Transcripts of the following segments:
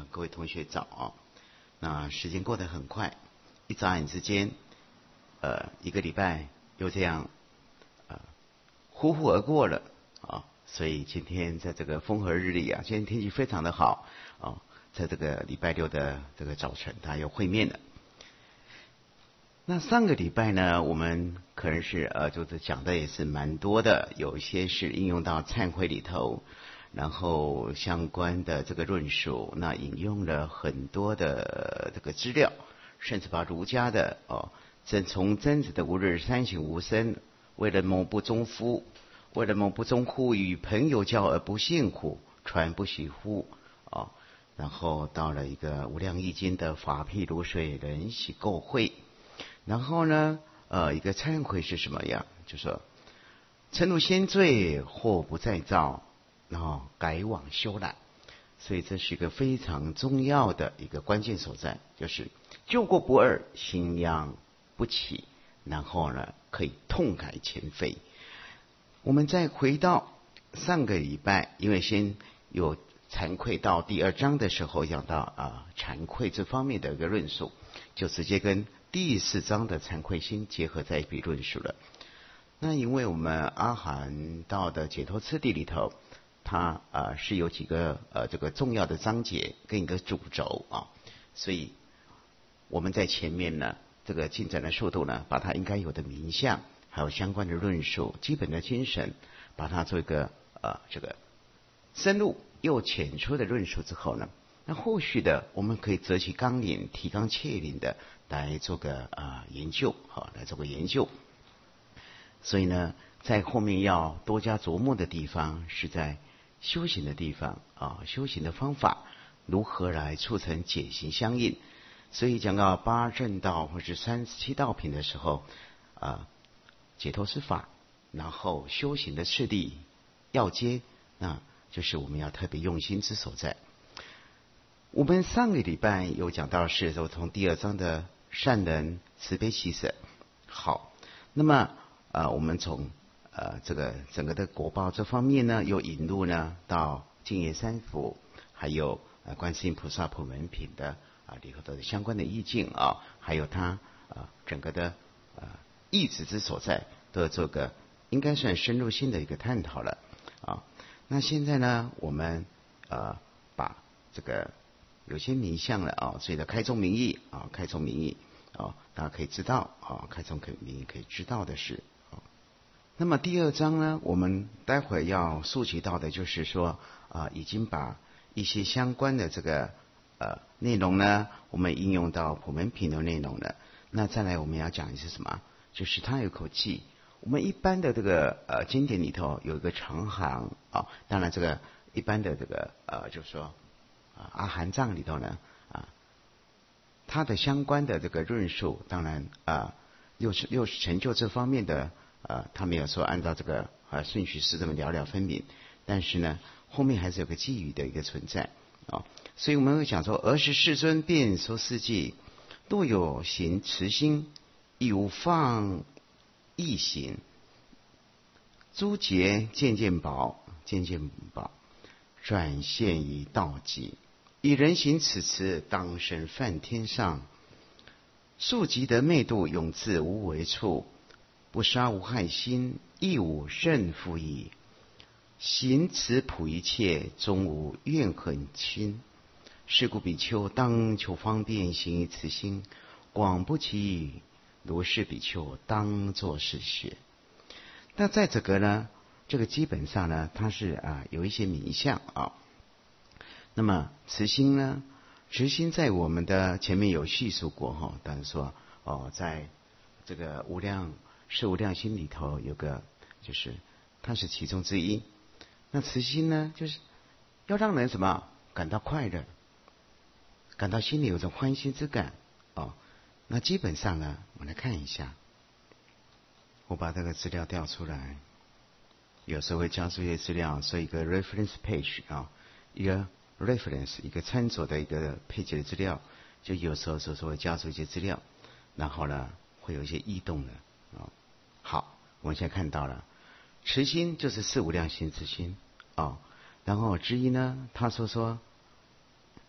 各位同学早啊！那时间过得很快，一眨眼之间，一个礼拜又这样呼呼而过了啊！所以今天在这个风和日丽啊，今天天气非常的好啊，在这个礼拜六的这个早晨，大家又会面了。那上个礼拜呢，我们可能是就是讲的也是蛮多的，有一些是应用到忏悔里头。然后相关的这个论述，那引用了很多的这个资料，甚至把儒家的从曾子的吾日三省吾身，为人谋不忠乎？为人谋不忠乎？与朋友交而不信乎？传不习乎？然后到了一个无量易经的法譬如水，人喜垢秽。然后呢，一个忏悔是什么样？就说嗔怒先罪，祸不再造。然后改往修懒，所以这是一个非常重要的一个关键所在，就是救过不二，心殃不起，然后呢可以痛改前非。我们再回到上个礼拜，因为先有惭愧到第2章的时候讲到惭愧这方面的一个论述，就直接跟第4章的惭愧心结合在一起论述了。那因为我们阿含道的解脱次第里头，它是有几个这个重要的章节跟一个主轴啊，所以我们在前面呢这个进展的速度呢，把它应该有的名相还有相关的论述、基本的精神，把它做一个这个深入又浅出的论述之后呢，那后续的我们可以择其纲领、提纲挈领的来做个研究，来做个研究。所以呢，在后面要多加琢磨的地方是在修行的地方修行的方法如何来促成解行相应。所以讲到8正道或是37道品的时候解脱是法，然后修行的次第要接，那就是我们要特别用心之所在。我们上个礼拜有讲到是从第2章的善人慈悲喜舍。好，那么我们从这个整个的果报这方面呢，又引入呢到净业三福，还有观世音菩萨普门品的里头的相关的意境还有它整个的意旨之所在，都做个应该算深入性的一个探讨了那现在呢，我们把这个有些名相了所以的开宗明义开宗明义大家可以知道开宗明义可以知道的是那么第2章呢，我们待会儿要溯及到的就是说已经把一些相关的这个内容呢，我们应用到普门品的内容了。那再来我们要讲的是什么？就是它有口记。我们一般的这个经典里头有一个长行当然这个一般的这个就是说阿含藏里头呢它的相关的这个论述，当然又是成就这方面的他没有说按照这个顺序是这么了了分明，但是呢后面还是有个寄语的一个存在所以我们会讲说，尔时世尊遍说世界，若有行慈心，亦无放逸行，诸劫渐渐薄，渐渐薄，转现于道极。以人行此慈，当生梵天上。速即得昧度，永自无为处。不杀无害心，亦无胜负矣。行慈普一切，终无怨恨亲。是故比丘当求方便，行于慈心，广不其语。如是比丘当作是学。那在这个呢，这个基本上呢，它是有一些名相那么慈心呢，慈心在我们的前面有叙述过当然说在这个是无量心里头有个，就是它是其中之一。那慈心呢，就是要让人什么感到快乐，感到心里有种欢喜之感那基本上呢，我们来看一下，我把这个资料调出来，有时候会加入一些资料，所以一个 reference page 一个 reference 一个参佐的一个配置的资料，就有时候会加入一些资料，然后呢会有一些异动的好，我们现在看到了慈心就是四无量心之心然后之一呢，他说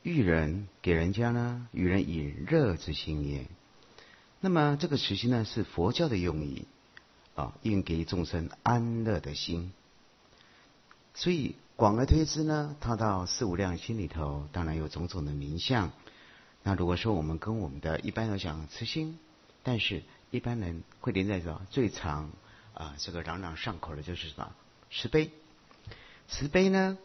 遇人给人家呢，与人以乐之心也。那么这个慈心呢，是佛教的用意应给众生安乐的心。所以广而推之呢，它到四无量心里头，当然有种种的名相。那如果说我们跟我们的一般人讲慈心，但是一般人会连在最常这个朗朗上口的就是什么？慈悲。慈悲呢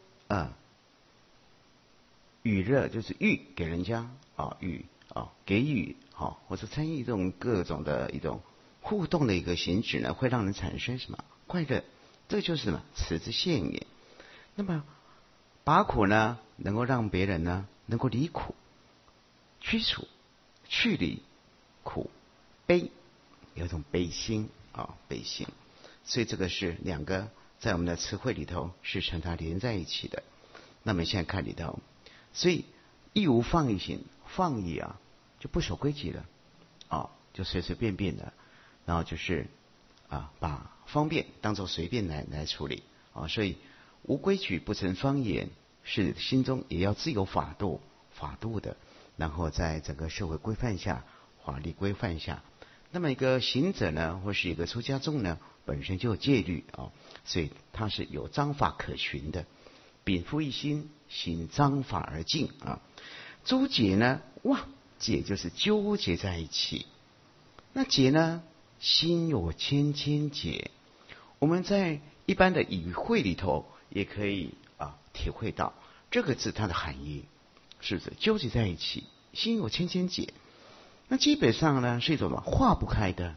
予乐就是予给人家予给予或者参与这种各种的一种互动的一个行止呢，会让人产生什么快乐？这就是什么慈之现也。那么拔苦呢，能够让别人呢能够离苦，驱除去离苦。悲有一种悲心悲心。所以这个是两个在我们的词汇里头是成它连在一起的。那么现在看里头，所以亦无放逸行，放逸就不守规矩了就随随便便的，然后就是把方便当作随便来处理所以无规矩不成方圆，是心中也要自有法度的，然后在整个社会规范下、法律规范下，那么一个行者呢，或是一个出家众呢，本身就有戒律所以它是有章法可循的。禀赋一心，行章法而进诸结呢，结就是纠结在一起。那结呢，心有千千结。我们在一般的语汇里头也可以体会到这个字它的含义，是不是纠结在一起，心有千千结？那基本上呢是一种化不开的。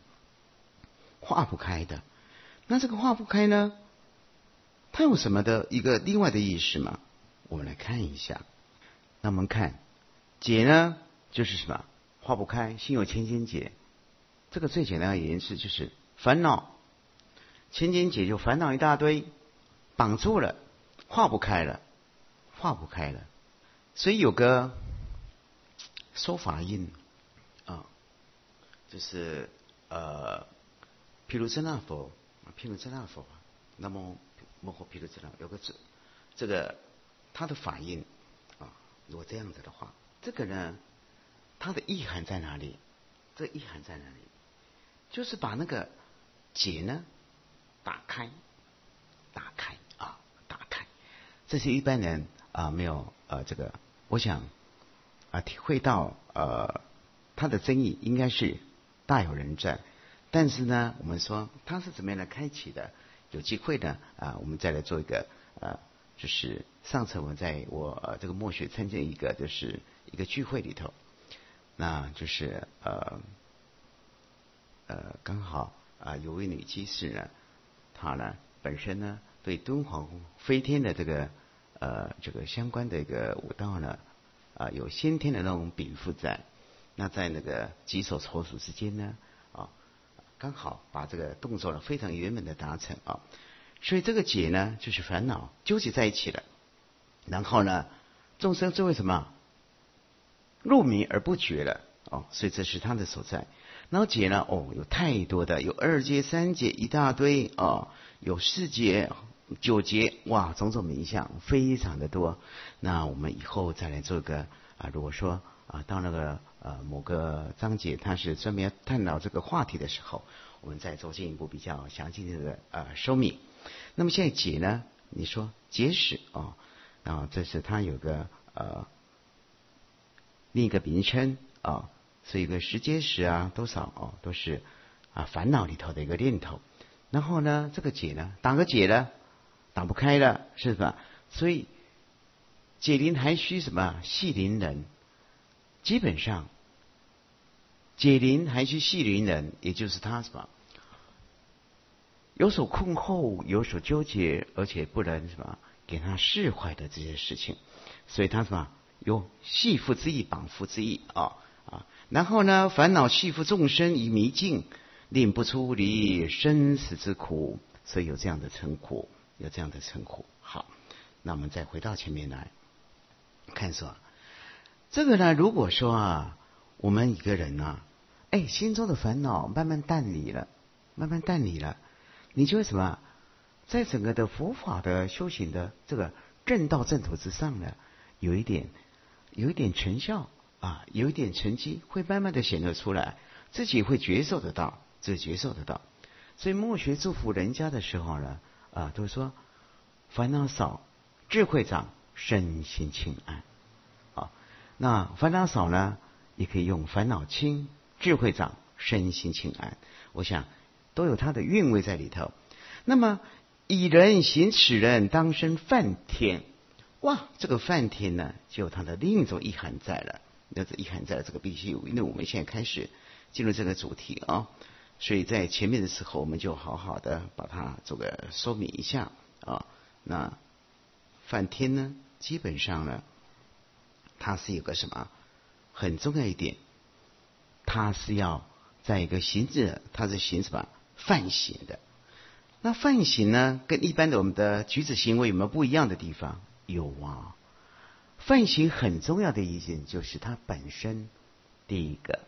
那这个化不开呢，它有什么的一个另外的意思吗？我们来看一下。那我们看结呢，就是什么？化不开，心有千千结。这个最简单的言辞就是烦恼，千千结就烦恼一大堆，绑住了，化不开了。所以有个说法印就是毗卢遮那佛，那么摩诃毗卢遮那有个字，这个它的法印如果这样子的话，这个呢，它的意涵在哪里？这个意涵在哪里？就是把那个结呢打开。这些一般人没有这个，我想体会到它的真意应该是大有人在。但是呢，我们说它是怎么样来开启的？有机会呢我们再来做一个就是上次我在我这个默学参加一个就是一个聚会里头，那就是刚好有位女居士呢，她呢本身呢对敦煌飞天的这个相关的一个舞蹈呢有先天的那种禀赋在。那在那个几手筹数之间呢刚好把这个动作呢非常圆满的达成所以这个结呢就是烦恼纠结在一起了。然后呢，众生是为什么入迷而不觉了所以这是它的所在。然后结呢有太多的，有二结、三结一大堆有四结、九结，种种名相非常的多。那我们以后再来做一个如果说到那个某个章节它是专门探讨这个话题的时候，我们再做进一步比较详尽的说明。那么现在解呢，你说结使然后这是它有个另一个名称是一个十结使多少都是烦恼里头的一个念头。然后呢，这个解呢，打个解了，打不开了，是吧？所以解铃还须什么系铃人？基本上解铃还须系铃人，也就是他什么有所困惑，有所纠结，而且不能什么给他释怀的这些事情。所以他什么有系缚之意，绑缚之意然后呢，烦恼系缚众生以迷境，令不出离生死之苦。所以有这样的称呼，好，那我们再回到前面来看说，这个呢，如果说我们一个人心中的烦恼慢慢淡离了，你就会什么，在整个的佛法的修行的这个正道正途之上呢，有一点有一点成效啊，有一点成绩，会慢慢的显露出来，自己会觉受得到，自己觉受得到。所以墨学祝福人家的时候呢，都说烦恼少，智慧长，身心清安。那烦恼少呢，也可以用烦恼轻，智慧长，身心清安。我想都有它的韵味在里头。那么以人行此人，当生梵天。哇，这个梵天呢，就有它的另一种意涵在了。那这意涵在了，这个必须有，因为我们现在开始进入这个主题啊，所以在前面的时候，我们就好好的把它这个说明一下啊。那梵天呢，基本上呢，它是有个什么很重要一点，它是要在一个行者，它是行什么梵行的。那梵行呢，跟一般的我们的举止行为有没有不一样的地方？有啊。梵行很重要的一点就是它本身第一个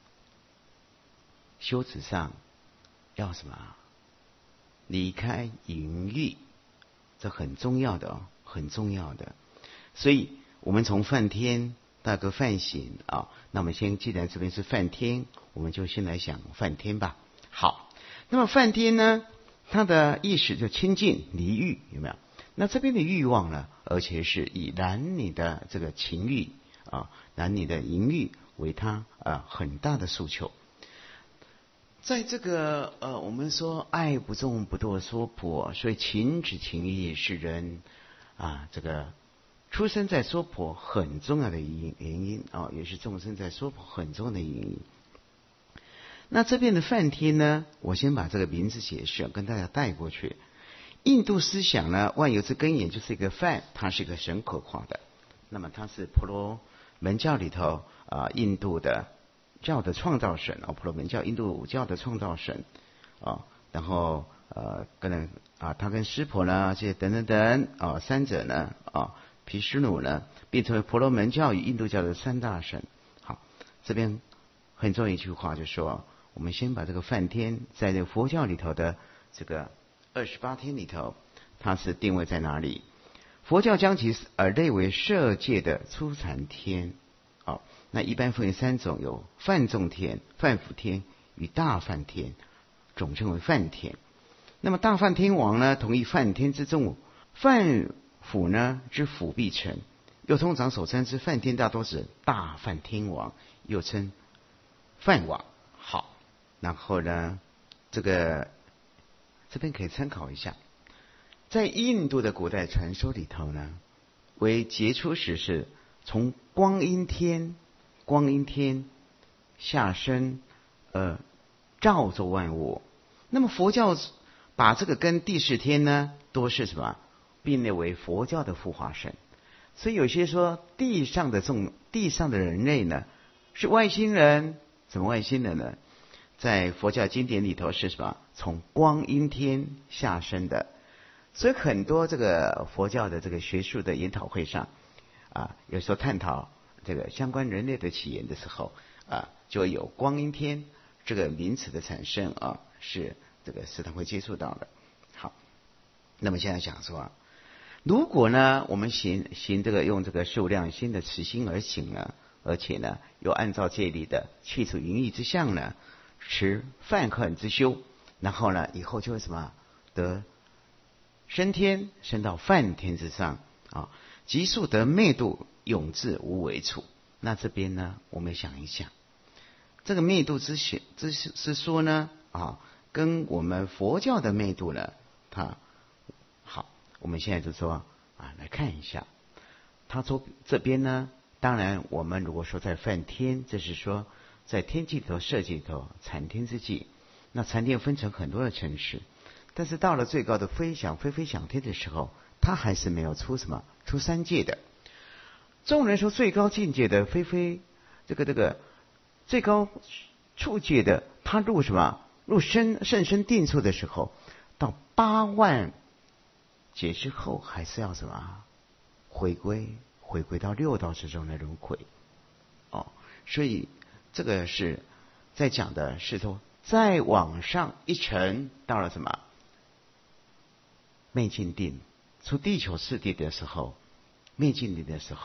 修持上要什么？离开淫欲，这很重要的哦，很重要的。所以我们从梵天到个梵行啊，那我们先既然这边是梵天，我们就先来想梵天吧。好，那么梵天呢，它的意识就清净离欲，有没有？那这边的欲望呢，而且是以男女的这个情欲啊，男女的淫欲为他很大的诉求。在这个我们说爱不重不堕娑婆，所以情止情欲是人这个出生在娑婆很重要的原因啊，也是众生在娑婆很重要的原因。那这边的梵天呢，我先把这个名字解释跟大家带过去。印度思想呢，万有之根源就是一个梵，它是一个神可化的。那么它是婆罗门教里头印度的教的创造神婆罗门教印度教的创造神然后他跟湿婆呢这些等等等三者呢毗湿奴呢并成为婆罗门教与印度教的三大神。好，这边很重要一句话就说，我们先把这个梵天在这个佛教里头的这个28天里头，它是定位在哪里？佛教将其类为色界的初禅天。那一般分为3种，有梵众天、梵辅天与大梵天，总称为梵天。那么大梵天王呢，同一梵天之中，梵辅呢之辅必成，又通常所称之梵天大多是大梵天王，又称梵王。好，然后呢，这边可以参考一下，在印度的古代传说里头呢，为杰出时是从光阴天下生照作万物。那么佛教把这个跟第4天呢都是什么并列为佛教的护法神。所以有些说地上的人类呢是外星人，怎么外星人呢？在佛教经典里头是什么？从光阴天下生的。所以很多这个佛教的这个学术的研讨会上有时候探讨这个相关人类的起源的时候就有光阴天这个名词的产生是这个时常会接触到的。好，那么现在讲说如果呢我们行这个用这个数量心的慈心而行呢，而且呢又按照戒律的去除淫欲之相呢，持梵恨之修，然后呢以后就会什么得升天，升到梵天之上即速得灭度，永至无为处。那这边呢我们想一想，这个灭度之说呢跟我们佛教的灭度呢好，我们现在就说来看一下，他说这边呢，当然我们如果说在梵天，这是说在天界里头色界里头禅天之际，那禅天分成很多的层次，但是到了最高的非想天的时候，他还是没有出什么出三界的。众人说最高境界的这个最高处界的，他入什么？入甚深定处的时候，到8万劫之后，还是要什么？回归到6道之中的轮回所以这个是在讲的是说，再往上一层，到了什么？灭尽定，出地球四谛的时候，灭尽定的时候，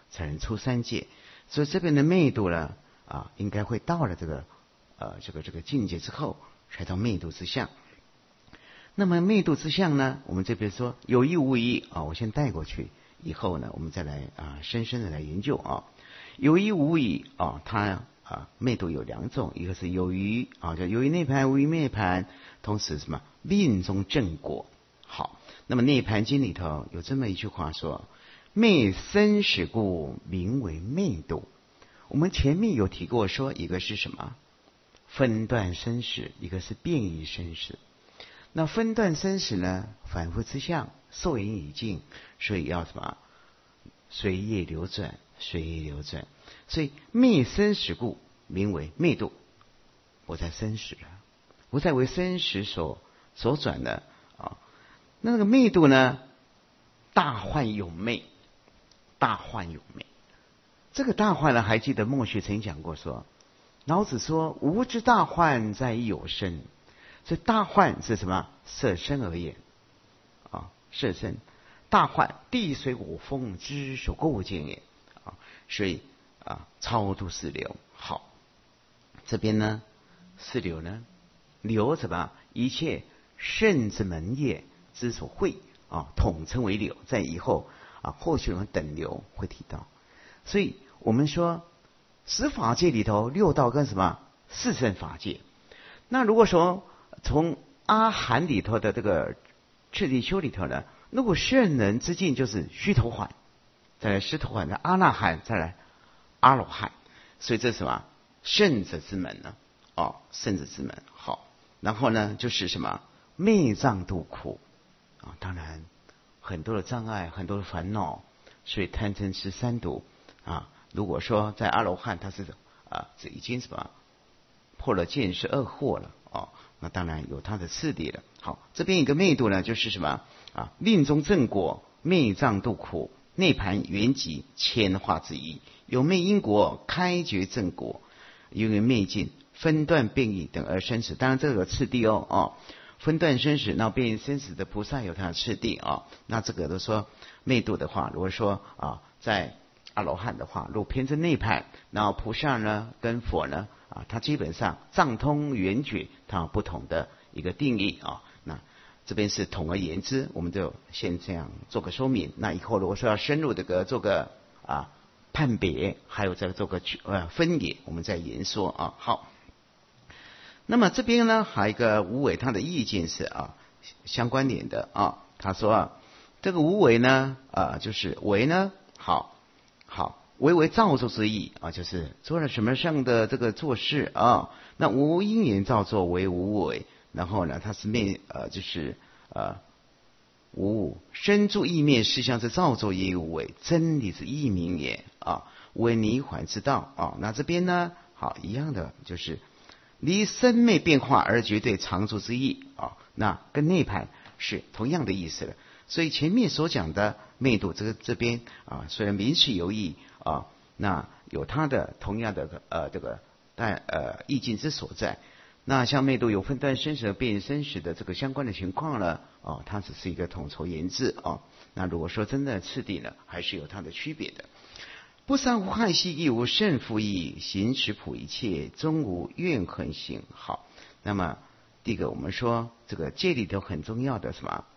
才能出三界。所以这边的昧度呢，应该会到了这个境界之后，才到昧度之相。那么昧度之相呢，我们这边说有意无意我先带过去，以后呢，我们再来深深的来研究有意无意它昧度有两种，一个是有余叫有余涅盘，无余涅盘，同时什么命中正果。好，那么《涅盘经》里头有这么一句话说：昧生死故，名为昧度。我们前面有提过说，一个是什么？分段生死，一个是变异生死。那分段生死呢，反复之相，受因已尽，所以要什么？随业流转，随业流转。所以昧生死故，名为昧度，不再生死了，不再为生死所转的那个昧度呢，大幻有昧，大幻有昧。这个大幻呢，还记得孟学曾讲过说，老子说无之大幻在于有生。所以大幻是什么？色身而言色身大幻，地水火风之所构建也所以超度四流。好，这边呢四流呢，流什么？一切圣之门业之所会统称为流，在以后后续我们等流会提到。所以我们说十法界里头，六道跟什么？四圣法界。那如果说从阿含里头的这个次第修里头呢，如果圣人之境就是须陀洹，再来须陀洹的阿那含，再来阿罗汉。所以这是什么？圣者之门呢圣者之门。好，然后呢就是什么？昧障度苦当然很多的障碍，很多的烦恼，所以贪嗔痴三毒如果说在阿罗汉，他是这已经什么破了见识二惑了那当然有他的次第了。好，这边一个昧度呢，就是什么命中正果，昧障度苦，涅盘圆寂，千化之一。有昧因果，开觉正果，因为昧尽分段变异等而生死。当然这个有次第分段生死，那变异生死的菩萨有他的次第那这个都说昧度的话，如果说在阿罗汉的话，如果偏正涅盘，然后菩萨呢跟佛呢它基本上藏通圆觉，它有不同的一个定义那这边是统而言之，我们就先这样做个说明。那以后如果说要深入这个做个判别，还有再做个分野，我们再言说好，那么这边呢还有一个无为，他的意见是相关联的他说这个无为呢就是为呢好为造作之意就是做了什么上的这个做事那无因缘造作为无为，然后呢它是就是无身住意灭事项之造作也无为，真理之义名也无为泥环之道那这边呢好一样的，就是离生灭变化而绝对常住之意那跟涅盘是同样的意思了。所以前面所讲的昧度这边虽然名词有异那有它的同样的这个意境之所在。那像昧度有分段生死和变异生死的这个相关的情况呢它只是一个统筹言之那如果说真的次第呢，还是有它的区别的。不伤无害兮，亦无胜负意，行持普一切，终无怨恨心。好，那么第一个我们说这个戒里头很重要的什么？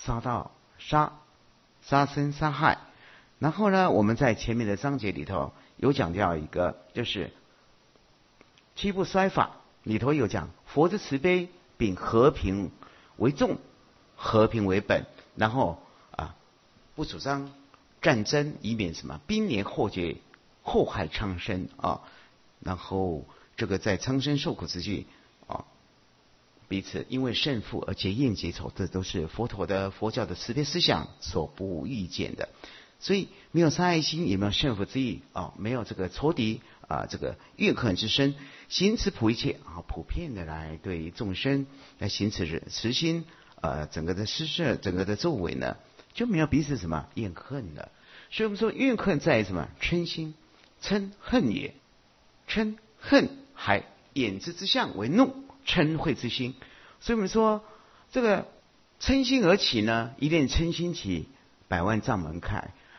杀生杀害。然后呢我们在前面的章节里头有讲到一个，就是七不衰法里头有讲佛之慈悲秉和平为重，和平为本，然后不主张战争，以免什么兵连祸结，祸害苍生然后这个在苍生受苦之际彼此因为胜负而结怨结仇，这都是佛教的慈悲思想所不预见的。所以没有杀害心，也没有胜负之意没有这个仇敌这个怨恨之身，行持普一切普遍的来对众生来行持慈心整个的施设，整个的作为呢就没有彼此什么怨恨了。所以我们说怨恨在什么？嗔心，嗔恨也。嗔恨还眼之相为怒，嗔恚之心。所以我们说这个嗔心而起呢，一念嗔心起，百万障门开。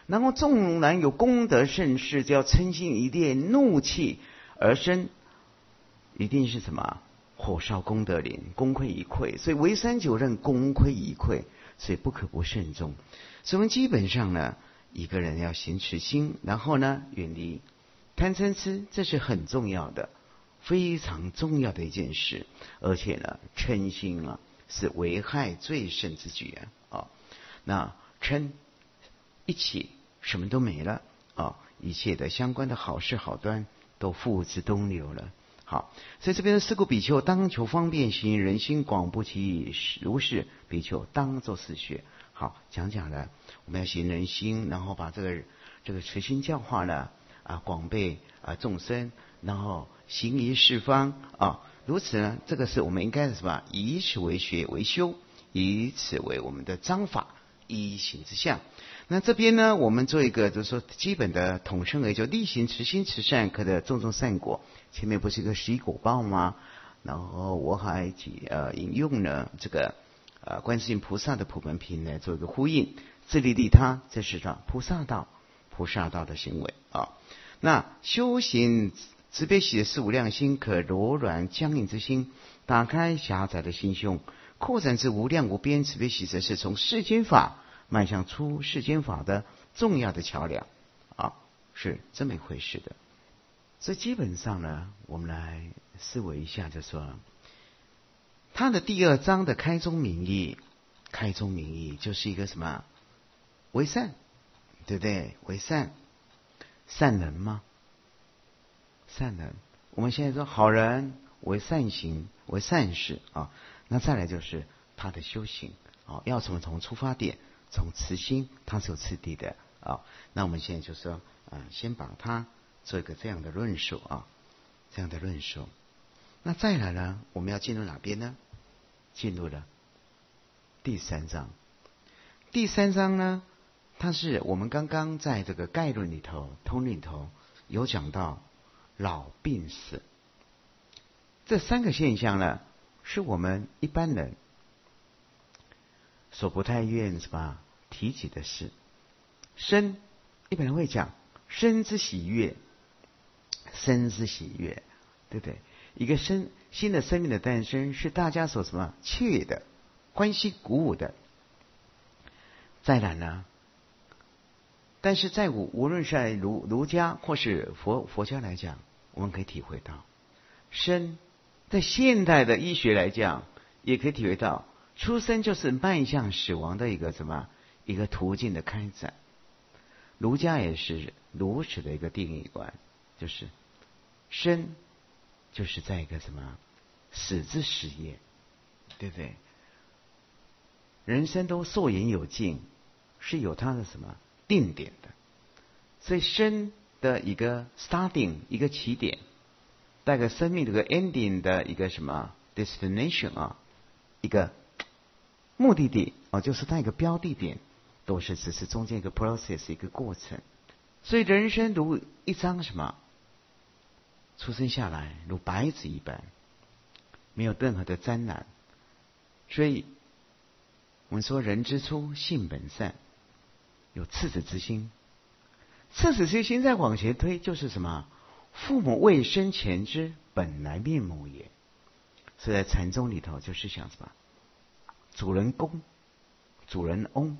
然后纵然有功德盛世，只要嗔心一烈，怒气而生，一定是什么？火烧功德林，功亏一篑。所以为三九任，功亏一篑，所以不可不慎重。所以我们基本上呢，一个人要行持心，然后呢远离贪嗔痴，这是很重要的，非常重要的一件事。而且呢，嗔心啊是危害最甚之举啊！那嗔一起，什么都没了啊！一切的相关的好事好端都付之东流了。好，所以这边的四故比丘当求方便行，人心广不其意，如是比丘当作是学。好，讲了，我们要行人心，然后把这个慈心教化呢广被众生，然后行于四方啊。如此呢，这个是我们应该是什么？以此为学为修，以此为我们的章法依行之相。那这边呢，我们做一个就是说基本的统称为就力行慈心慈善，可得种种善果。前面不是一个十果报吗？然后我还引用了这个观世音菩萨的普门品来做一个呼应，自利利他，这是菩萨道的行为啊。那修行慈悲喜的四无量心，可柔软僵硬之心，打开狭窄的心胸，扩展至无量无边慈悲喜，则是从世间法迈向出世间法的重要的桥梁啊，是这么一回事的。所以基本上呢，我们来思维一下，就说他的第二章的开宗明义就是一个什么？为善，对不对？为善人吗？善人，我们现在说好人为善行为善事啊。那再来就是他的修行啊，要从出发点，从慈心，它是有次第的啊。那我们现在就说先把它做一个这样的论述啊，这样的论述。那再来呢，我们要进入哪边呢？进入了第三章。第三章呢，它是我们刚刚在这个概论里头、通里头有讲到老病死这三个现象呢，是我们一般人所不太愿什么提起的事。生，一般人会讲生之喜悦，对不对？一个新的生命的诞生，是大家所什么雀跃的、欢喜鼓舞的。再来呢，但是在无论是在儒家或是佛家来讲，我们可以体会到，生在现代的医学来讲，也可以体会到，出生就是迈向死亡的一个一个途径的开展。儒家也是如此的一个定义观，就是生就是在一个死之始也，对不对？人生都寿延有尽，是有它的定点的。所以生的一个 starting 一个起点，带个生命的一个 ending 的一个destination 啊，一个目的地啊，就是它一个标的点，都是只是中间一个 process 一个过程。所以人生如一张出生下来如白纸一般，没有任何的沾染。所以我们说人之初性本善，有赤子之心。赤子之心再往前推，就是父母未生前之本来面目也。所以在禅宗里头就是想主人公、主人翁，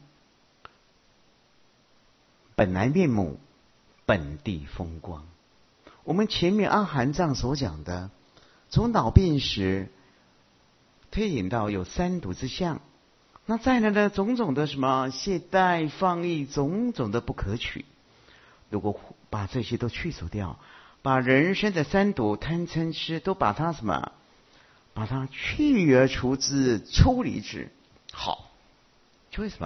本来面目，本地风光。我们前面阿含藏所讲的，从老病时推引到有三毒之相，那再来的种种的懈怠放逸，种种的不可取。如果把这些都去除掉，把人生的三毒贪嗔痴都把它把它去而除之，抽离之，好，就会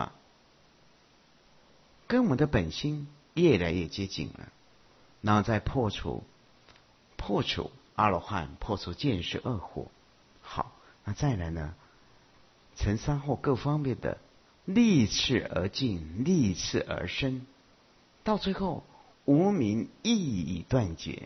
跟我们的本心越来越接近了。然后再破除阿罗汉，破除见识恶火。好，那再来呢，成三或各方面的立次而进，立次而生，到最后无明亦已断绝。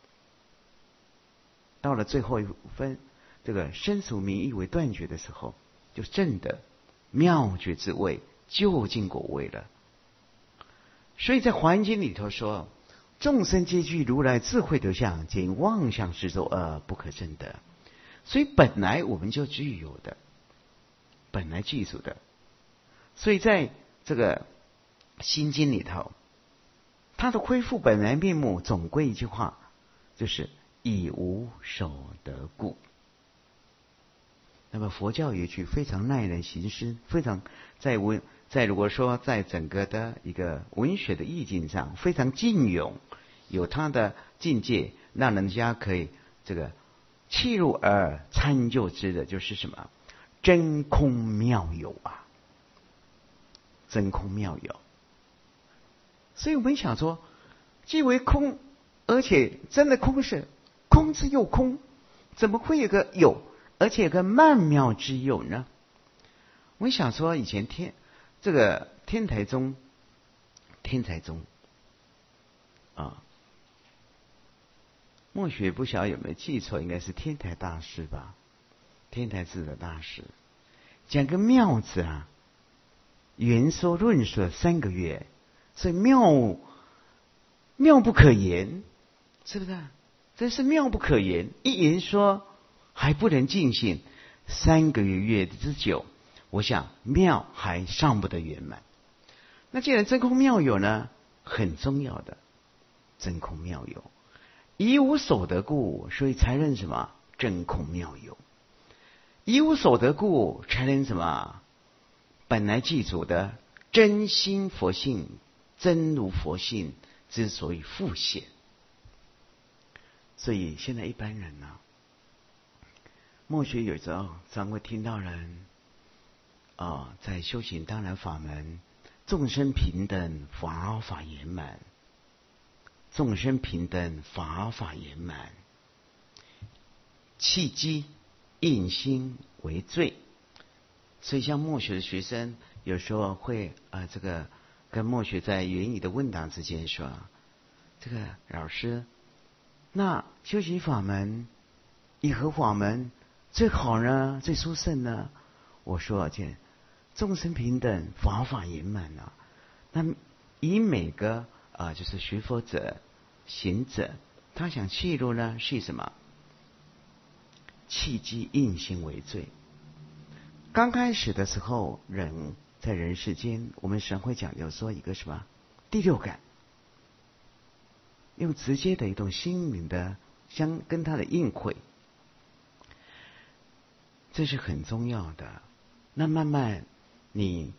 到了最后一分，这个生死无明亦为断绝的时候，就证得妙觉之位，究竟果位了。 所以在《华严经》里头说，众生皆具如来智慧德相，皆因妄想执着而不可证得。所以本来我们就具有的，本来具足的。所以在这个心经里头，它的恢复本来面目，总归一句话，就是以无所得故。那么佛教有一句非常耐人寻思，非常在如果说在整个的一个文学的意境上非常隽永，有它的境界，让人家可以这个契入而参就之的，就是什么？真空妙有啊，真空妙有。所以我们想说，既为空，而且真的空是空之又空，怎么会有个有？而且有个曼妙之有呢？我想说，以前天台宗啊，墨学不晓得有没有记错，应该是天台大师吧？天台智的大师讲个妙字啊，圆说论说3个月，所以妙不可言，是不是？真是妙不可言，一言说还不能尽兴，3个月之久，我想妙还尚不得圆满。那既然真空妙有呢，很重要的真空妙有，以无所得故，所以才能什么？真空妙有。以无所得故，才能什么？本来具足的真心佛性，真如佛性之所以复显。所以现在一般人呢，墨学有时候常会听到人在修行当然法门，众生平等，法法圆满。众生平等，法法圆满。契机应心为最。所以像墨学的学生有时候会这个跟墨学在言语的问答之间说，这个老师，那修行法门以何法门最好呢？最殊胜呢？我说众生平等，法法圆满啊。那以每个就是学佛者行者，他想契入呢是什么？契机应心为最。刚开始的时候，人在人世间，我们神会讲究说一个什么第六感，用直接的一种心灵的跟他的应会，这是很重要的。那慢慢你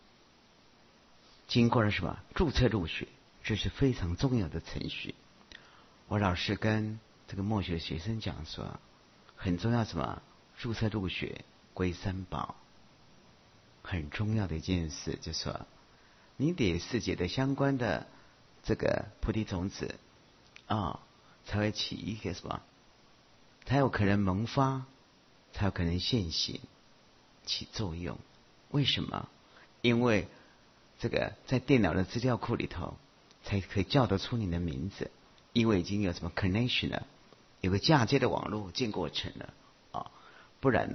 经过了什么注册入学，这是非常重要的程序。我老是跟这个墨学学生讲说，很重要什么？注册入学归三宝，很重要的一件事，就是说你得世界的相关的这个菩提种子才会起一个什么？才有可能萌发，才有可能现行起作用。为什么？因为这个在电脑的资料库里头才可以叫得出你的名字，因为已经有什么 connection 了，有个嫁接的网络建构成了不然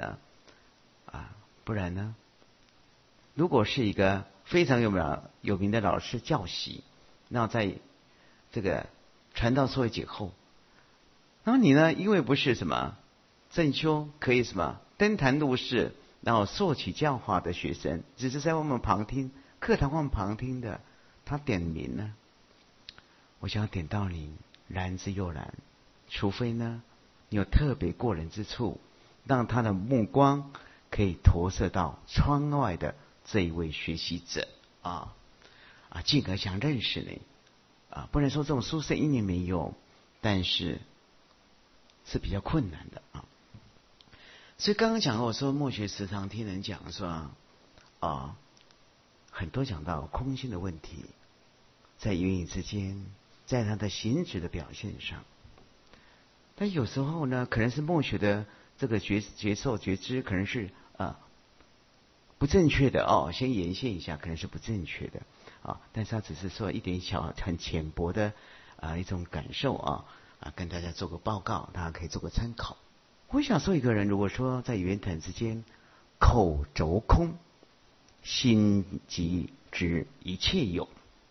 呢？如果是一个非常有名的老师教习，那在这个传道授业解惑，然后你呢，因为不是什么正修，可以什么登坛入室，然后受取教化的学生，只是在我们旁听课堂上旁听的，他点名呢，我想点到你，然之又然，除非呢你有特别过人之处，让他的目光可以投射到窗外的这一位学习者进而想认识你不能说这种殊胜因缘没有，但是是比较困难的所以刚刚讲过，我说墨学时常听人讲说很多讲到空性的问题，在言语之间，在他的行止的表现上，但有时候呢，可能是墨学的这个觉受觉知可能是不正确的先言现一下，可能是不正确的但是他只是说一点很浅薄的一种感受跟大家做个报告，大家可以做个参考。我想说，一个人如果说在言谈之间口轴空，心即知一切有。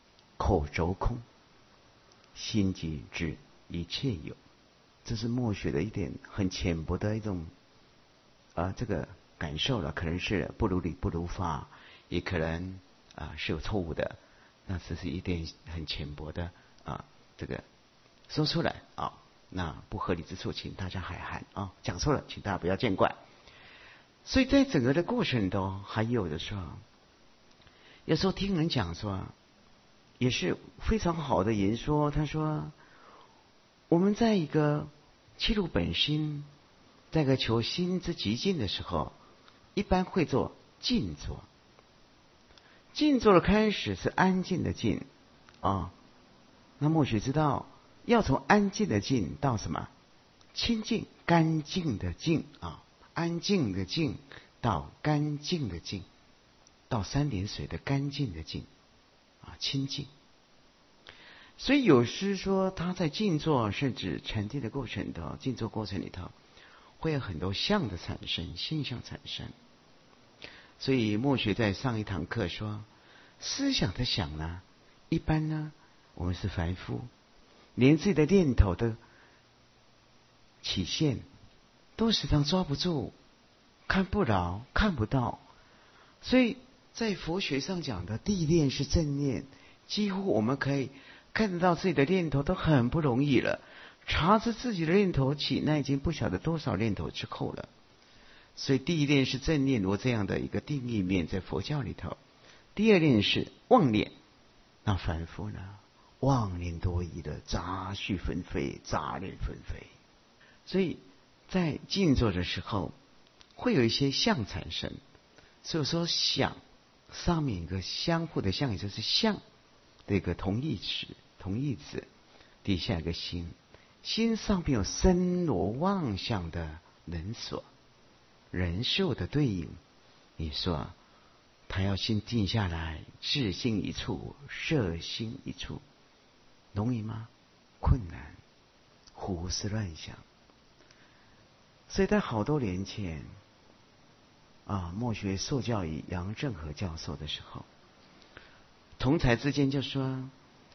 口轴空，心即知一切有。这是默学的一点很浅薄的一种这个感受了，可能是不如理不如法，也可能是有错误的。那这是一点很浅薄的这个说出来那不合理之处，请大家海涵讲错了，请大家不要见怪。所以在整个的过程中，还有的时候，有时候听人讲说，也是非常好的言说。他说，我们在一个切入本心，在一个求心之极境的时候，一般会做静坐。静坐的开始是安静的静那默许知道，要从安静的静到什么？清净干净的净安静的静到干净的净，到三点水的干净的净清净。所以有诗说，他在静坐甚至禅定的过程的静坐过程里头，会有很多相的产生，现象产生。所以默学在上一堂课说，思想的想呢，一般呢，我们是凡夫，连自己的念头的起现都时常抓不住，看不着，看不到。所以在佛学上讲的地念是正念，几乎我们可以看得到自己的念头都很不容易了，查知自己的念头起，那已经不晓得多少念头之后了。所以第一念是正念，如果这样的一个定义面在佛教里头。第二念是妄念，那凡夫呢，妄念多疑的，杂绪纷飞，杂念纷飞。所以在静坐的时候，会有一些相产生。所以说想上面一个相互的相，也就是相的一个同义词，底下一个心，心上面有森罗万象的人所人寿的对应。你说他要心静下来，志心一处，摄心一处，容易吗？困难，胡思乱想。所以在好多年前默学受教于杨振和教授的时候，同才之间就说，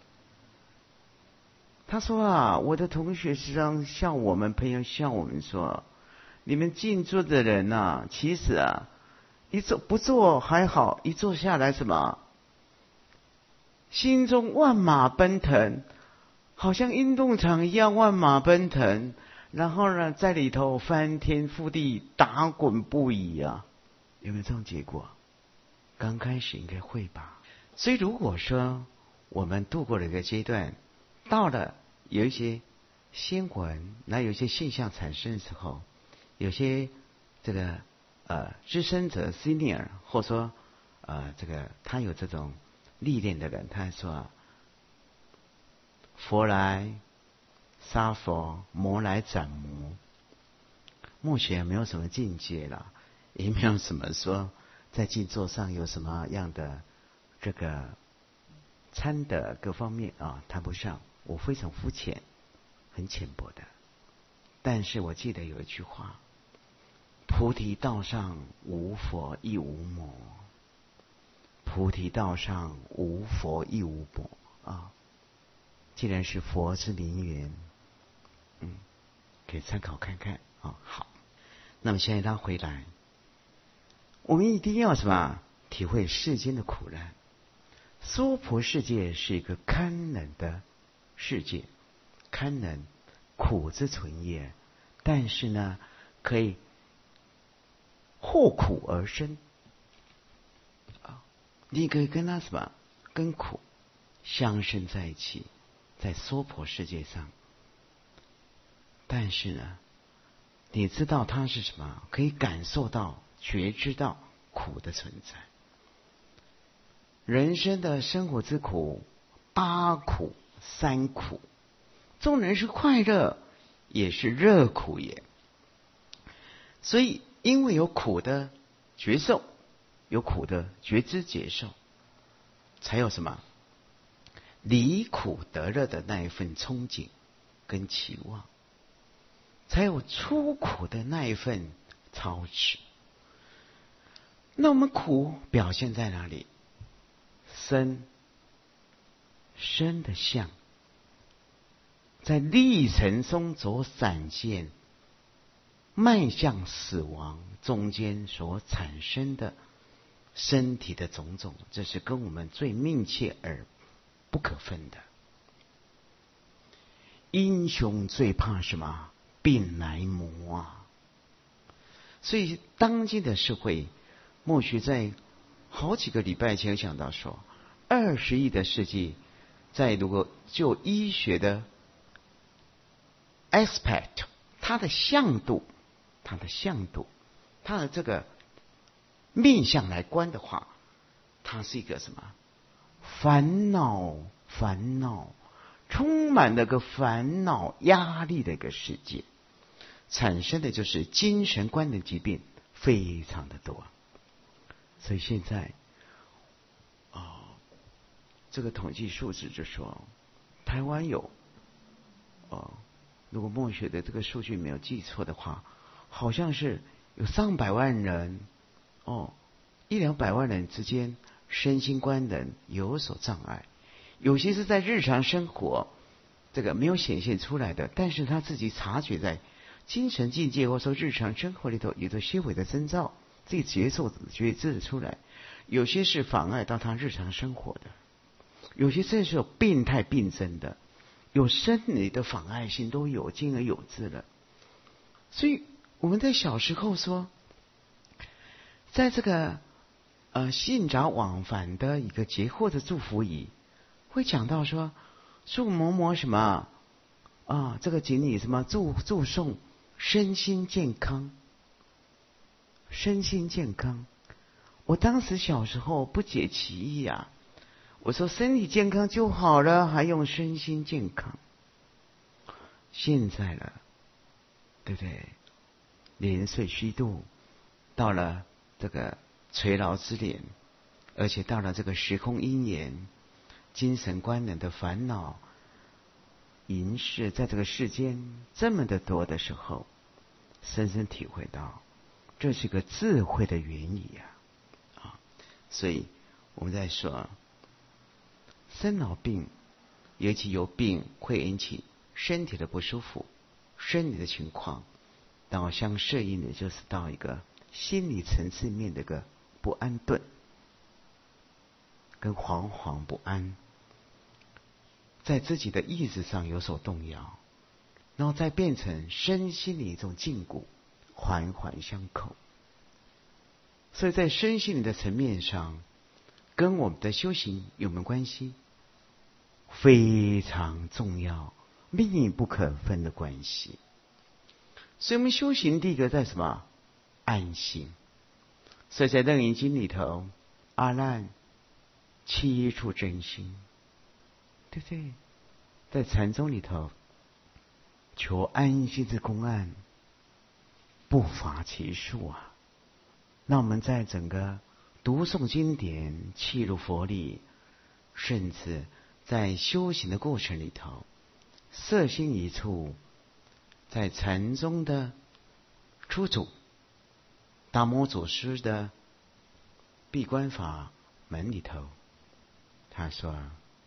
他说我的同学实际上像我们朋友像我们说，你们静坐的人其实一坐不坐还好，一坐下来什么，心中万马奔腾，好像运动场一样万马奔腾，然后呢在里头翻天覆地，打滚不已有没有这种结果？刚开始应该会吧。所以如果说我们度过了一个阶段，到了有一些新闻，那有一些现象产生的时候，有些这个资深者 senior， 或者说这个他有这种历练的人，他说佛来杀佛，魔来斩魔。目前没有什么境界了，也没有什么说在静坐上有什么样的这个参的各方面谈不上，我非常肤浅，很浅薄的。但是我记得有一句话，菩提道上无佛亦无魔，菩提道上无佛亦无魔既然是佛之名言，可以参考看看好，那么现在拉回来，我们一定要什么？体会世间的苦难。娑婆世界是一个堪忍的世界，堪忍苦之存也，但是呢，可以获苦而生你可以跟他什么？跟苦相生在一起，在娑婆世界上。但是呢，你知道它是什么？可以感受到、觉知到苦的存在。人生的生活之苦，8苦3苦，纵然是快乐，也是热苦也。所以，因为有苦的觉受，有苦的觉知接受，才有什么离苦得乐的那一份憧憬跟期望，才有出苦的那一份操持。那我们苦表现在哪里？身生的相，在历程中所展现迈向死亡中间所产生的身体的种种，这是跟我们最密切而不可分的。英雄最怕什么？病来磨啊！所以当今的社会，莫许在好几个礼拜前想到说，21的世纪，在如果就医学的 aspect， 它的向度，它的这个面向来观的话，它是一个什么？烦恼，充满了个烦恼、压力的一个世界，产生的就是精神观的疾病非常的多。所以现在这个统计数字就说，台湾有如果默许的这个数据没有记错的话，好像是有上百万人100-200万人之间身心官能有所障碍，有些是在日常生活这个没有显现出来的，但是他自己察觉在精神境界或者说日常生活里头有着些微的征兆，自己觉知出来。有些是妨碍到他日常生活的，有些甚至有病态病症的，有生理的妨碍性都有，进而有之了。所以我们在小时候说，在这个信札往返的一个节或者祝福语，会讲到说祝某某什么这个锦鲤什么祝颂身心健康，身心健康。我当时小时候不解其意啊，我说身体健康就好了，还用身心健康？现在了，对不对？年岁虚度，到了这个垂老之年，而且到了这个时空因缘、精神官能的烦恼、淫事，在这个世间这么的多的时候，深深体会到，这是个智慧的原理呀！所以我们在说，生老病，尤其有病会引起身体的不舒服，生理的情况，到相适应的就是到一个心理层次面的一个不安顿，跟惶惶不安，在自己的意志上有所动摇，然后再变成身心的一种禁锢，环环相扣。所以在身心灵的层面上，跟我们的修行有没有关系？非常重要，密不可分的关系。所以我们修行第一个在什么？安心。所以在《楞严经》里头，阿难七处真心，对不对？在禅宗里头，求安心之公案，不乏其数啊。那我们在整个读诵经典、契入佛理，甚至在修行的过程里头，摄心一处，在禅宗的初祖达摩祖师的闭关法门里头，他说：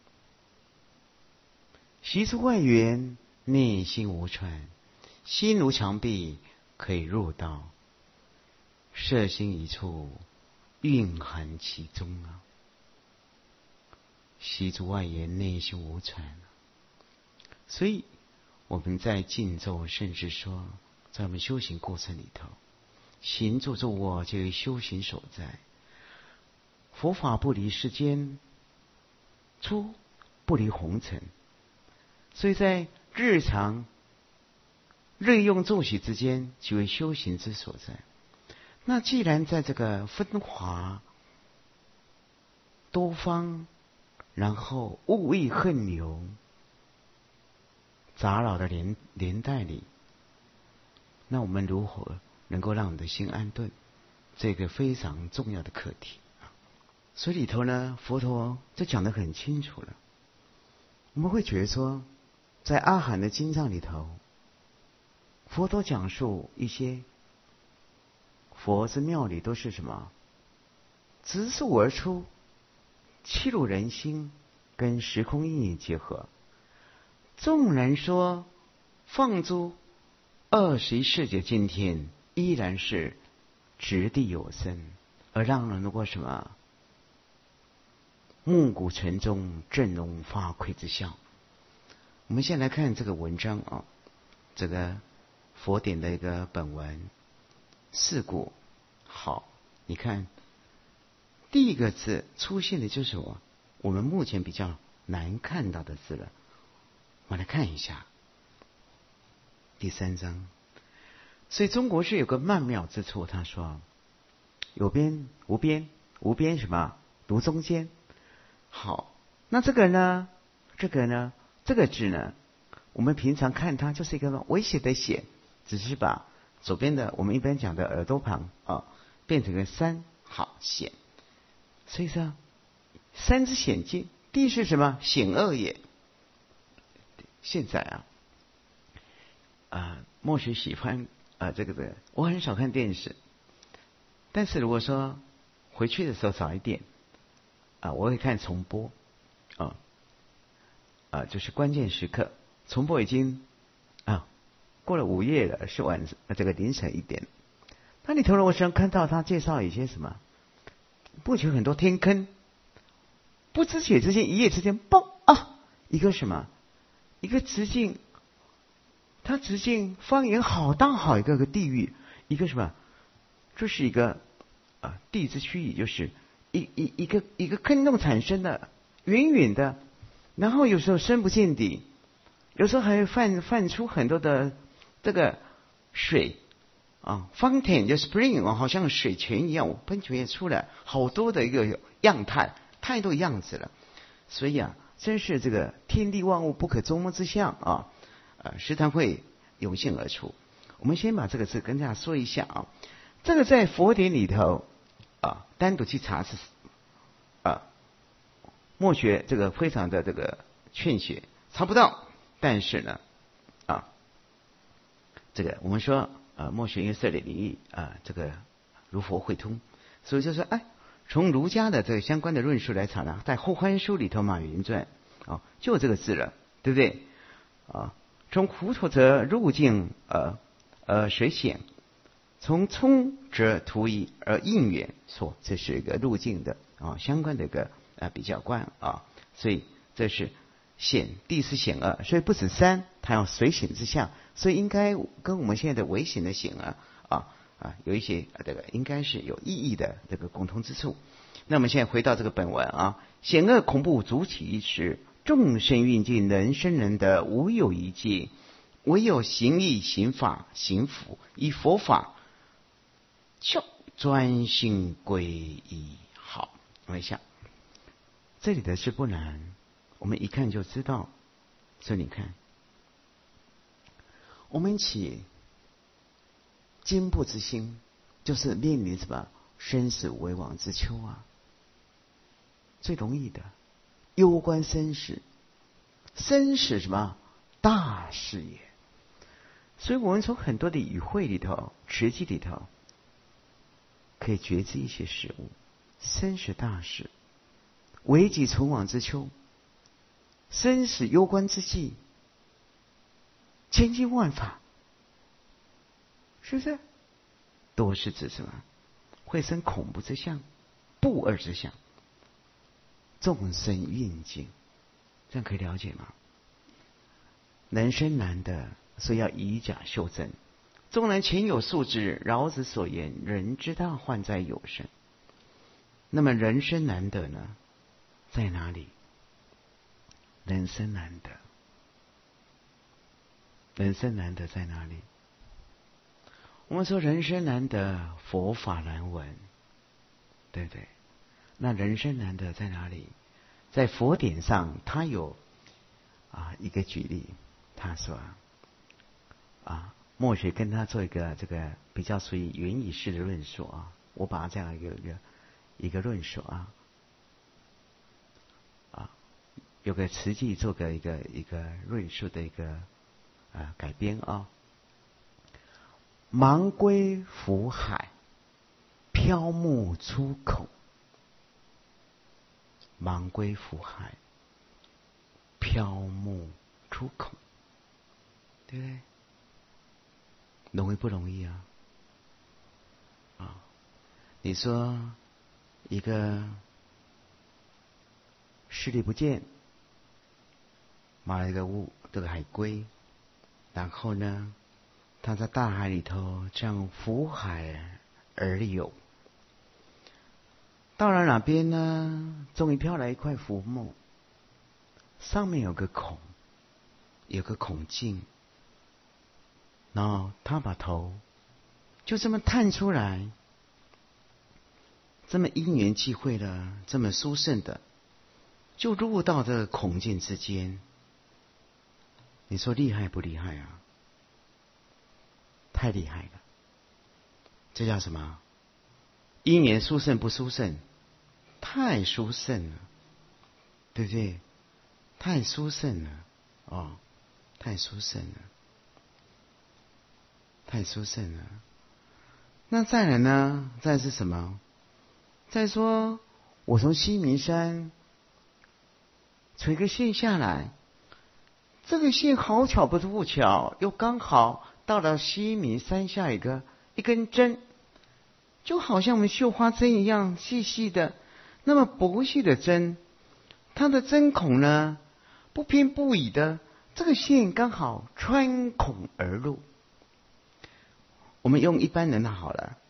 习出外缘，内心无穿，心如墙壁，可以入道。摄心一处，蕴含其中啊！习出外缘，内心无穿。所以我们在静咒，甚至说在我们修行过程里头，行住坐卧皆为修行所在。佛法不离世间，出不离红尘。所以在日常日用作息之间，即为修行之所在。那既然在这个纷华多方，然后物欲横流、杂扰的连带里，那我们如何能够让我们的心安顿？这个非常重要的课题。所以里头呢，佛陀就讲得很清楚了。我们会觉得说，在阿含的经藏里头，佛陀讲述一些佛之妙理都是什么？直述而出，契入人心， 跟时空意义结合。纵然说放诸21世纪今天，依然是掷地有声，而让人能够什么暮鼓晨钟，振聋发聩之效。我们先来看这个文章啊，这个佛典的一个本文四故。好，你看第一个字出现的就是我们目前比较难看到的字了。我们来看一下第3章。所以中国是有个曼妙之处，他说有边无边，无边什么读中间。好，那这个呢，这个字呢，我们平常看它就是一个微写的写，只是把左边的我们一般讲的耳朵旁变成个山。好，显。所以说山之险境，地是什么？险恶也。现在默许喜欢这个我很少看电视，但是如果说回去的时候早一点我会看重播就是关键时刻重播已经过了午夜了，是这个凌晨1点。那里头呢，我想看到他介绍一些什么，不久很多天坑，不知觉之间，一夜之间，嘣一个什么，一个直径，它直径方圆好大好一个地域，一个什么，这是一个地质区域，就是一个坑洞产生的，远远的，然后有时候深不见底，有时候还会泛出很多的这个水fountain 就 spring 好像水泉一样，喷泉也出来好多的一个样态，太多样子了。所以真是这个天地万物不可捉摸之象时常会涌现而出。我们先把这个字跟大家说一下这个在佛典里头单独去查是默学这个非常的这个劝学，查不到。但是呢这个我们说默学因为涉猎领域这个如佛会通，所以就说从儒家的这个相关的论述来查呢，在《后汉书》里头马云传就这个字了，对不对从湖头则入境水险，从冲则图夷而应远，说这是一个入境的相关的一个比较观所以这是险，地是险恶，所以不止山，它有水险之象，所以应该跟我们现在的危险的险有一些这个应该是有意义的这个共同之处。那么现在回到这个本文险恶恐怖足起一时，众生运尽，人生人得，无有一界，唯有行义行法行福，以佛法就专心归一。好，我们想这里的事不难，我们一看就知道。所以你看，我们起坚不之心，就是面临什么生死为王之秋最容易的攸关生死，生死什么大事也。所以我们从很多的语汇里头、词句里头，可以觉知一些事物。生死大事，危急存亡之秋，生死攸关之际，千经万法，是不是都是指什么？会生恐怖之相、不二之相，众生运尽，这样可以了解吗？人生难得，所以要以假修真。纵然前有数之，饶子所言，人之大患在有生。那么人生难得呢，在哪里？人生难得，人生难得在哪里？我们说人生难得，佛法难闻，对不对？那人生难得在哪里？在佛典上，他有一个举例，他说默许跟他做一个这个比较属于原语式的论述我把它这样一个论述有个词句做个一个论述的一个改编盲龟浮海，飘木出口。盲龟浮海， 缥目出孔，对不对？容易不容易啊？你说一个视力不见，买了一个这个海龟，然后呢，它在大海里头这样浮海而游，到了哪边呢？终于飘来一块浮木，上面有个孔，有个孔径，然后他把头就这么探出来，这么因缘际会的，这么殊胜的，就入到这个孔径之间。你说厉害不厉害啊？太厉害了！这叫什么？因缘殊胜不殊胜？太殊胜了，对不对？太殊胜了哦，太殊胜了，太殊胜了。那再来呢？再是什么？再说，我从西明山垂个线下来，这个线好巧不巧，又刚好到了西明山下一根针，就好像我们绣花针一样细细的，那么薄细的针，它的针孔呢，不偏不倚的，这个线刚好穿孔而入。我们用一般人的好了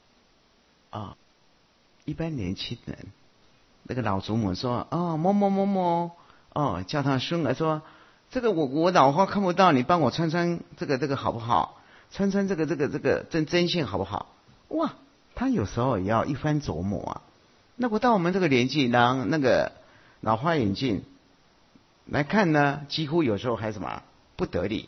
一般年轻人，那个老祖母说某某某某叫他孙儿说，这个我老花看不到，你帮我穿这个好不好？穿这个针线好不好？哇，他有时候也要一番琢磨啊。那我到我们这个年纪，拿那个老花眼镜来看呢，几乎有时候还什么不得力。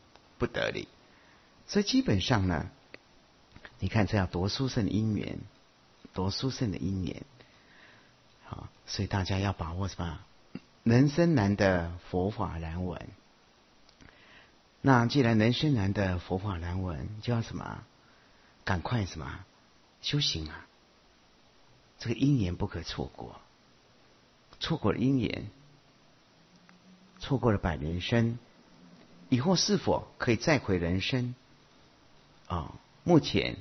所以基本上呢，你看这要多殊胜的因缘，多殊胜的因缘。好，所以大家要把握什么？人生难得佛法难闻。那既然人生难得佛法难闻，就要什么？赶快什么？修行啊！这个因缘不可错过，错过了因缘，错过了百年生，以后是否可以再回人生？目前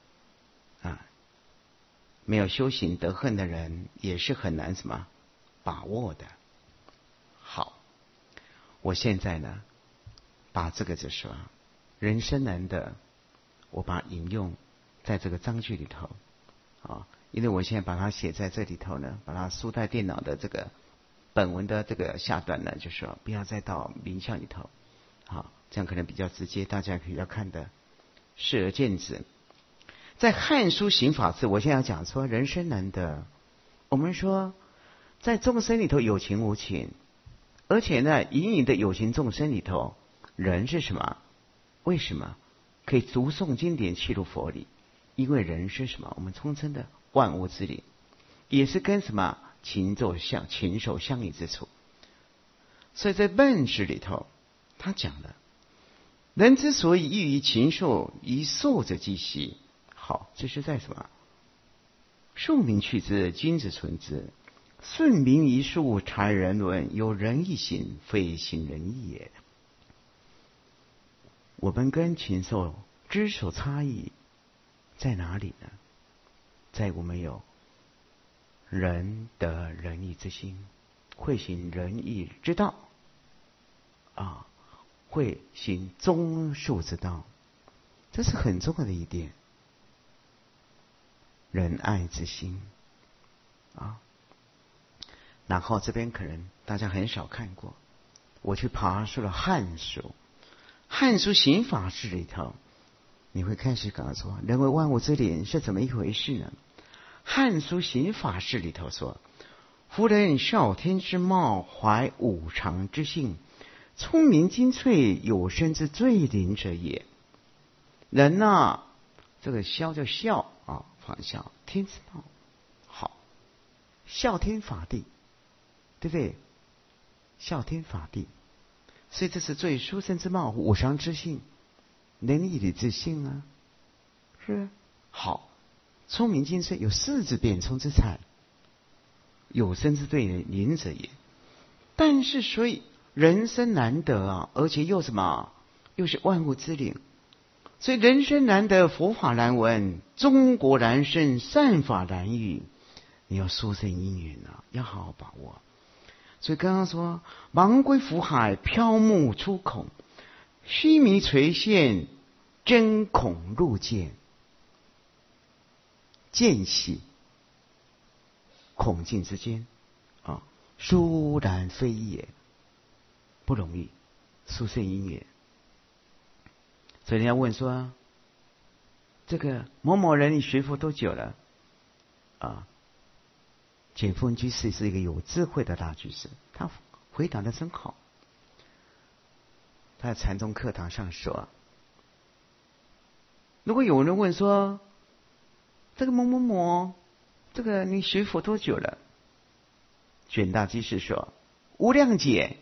没有修行得恨的人，也是很难什么把握的。好，我现在呢，把这个就是说人生难得，我把它引用在这个章句里头因为我现在把它写在这里头呢，把它输在电脑的这个本文的这个下段呢，就说不要再到名相里头，好，这样可能比较直接，大家可以要看的视而见之。在《汉书刑法志》，我现在要讲说人生难得。我们说，在众生里头有情无情，而且呢，隐隐的有情众生里头，人是什么？为什么可以读诵经典契入佛理？因为人是什么？我们通称的万物之灵，也是跟什么禽兽相依之处。所以在闷识里头，他讲了，人之所以异于禽兽，以兽者既息。好，这是在什么？庶民去之，君子存之。顺民一术，察人伦，有仁义行，非行仁义也。我们跟禽兽之所差异在哪里呢？在我们有仁德仁义之心，会行仁义之道会行忠恕之道，这是很重要的一点。仁爱之心然后这边可能大家很少看过，我去爬出了《汉书》，《汉书刑法志》里头，你会开始搞说人为万物之灵是怎么一回事呢？《汉书刑法志》里头说，夫人孝天之貌，怀五常之性，聪明精粹，有生之最灵者也。人这个孝就孝仿效天之貌，好，孝天法地，对不对？孝天法地，所以这是最殊胜之貌，五常之性，仁义礼智信是好，聪明精粹，有四字变聪之才，有生之对灵者也。但是所以人生难得啊，而且又什么？又是万物之灵。所以人生难得，佛法难闻，中国难生，善法难遇。你要殊胜因缘啊，要好好把握。所以刚刚说，盲归苦海，飘木出孔，须弥垂现，针孔入见。间隙，孔径之间啊，殊然非也，不容易，殊胜因缘。所以人家问说，这个某某人你学佛多久了？啊，简夫居士是一个有智慧的大居士，他回答的真好。他在禅宗课堂上说，如果有人问说，这个某某某，这个你学佛多久了？卷大居士说，无量劫。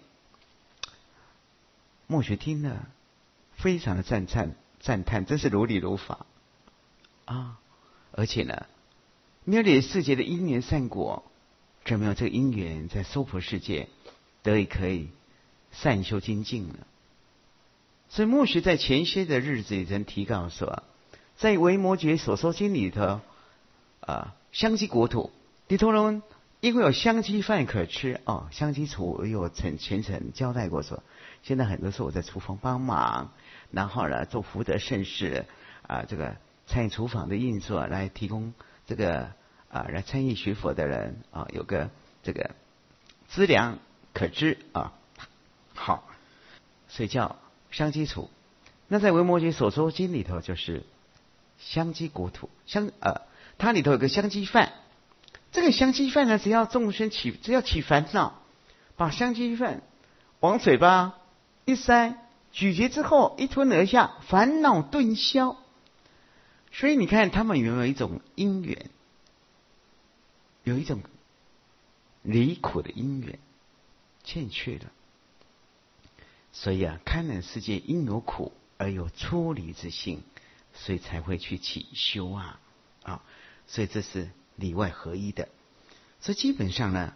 默学听了，非常的赞叹，真是如理如法啊！而且呢，没有这世界的因缘善果，就没有这个因缘在娑婆世界得以可以善修精进了。所以默学在前些的日子里曾提告说，在《维摩诘所说经》里头香积国土里头呢，因为有香积饭可吃哦，香积厨我有前程交代过说，现在很多时候我在厨房帮忙，然后呢做福德盛事这个参与厨房的运作，来提供这个来参与学佛的人有个这个资粮可知好，所以叫香积厨。那在《维摩诘所说经》里头就是香积国土，它里头有个香积饭。这个香积饭呢，只要众生起烦恼，把香积饭往嘴巴一塞，咀嚼之后一吞而下，烦恼顿消。所以你看他们有没有一种因缘，有一种离苦的因缘欠缺的。所以堪忍世界因有苦而有出离之心，所以才会去起修所以这是里外合一的。所以基本上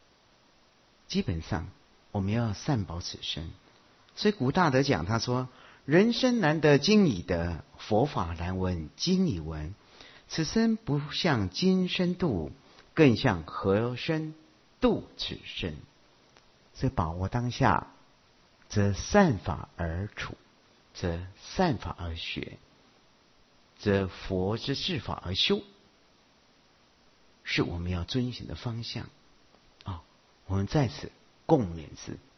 我们要善保此生。所以古大德讲，他说，人生难得今已得，佛法难闻今已闻。此生不向今生度，更向何生度此生。所以把握当下，则善法而处，则善法而学，则佛之智法而修，是我们要遵循的方向我们在此共勉之。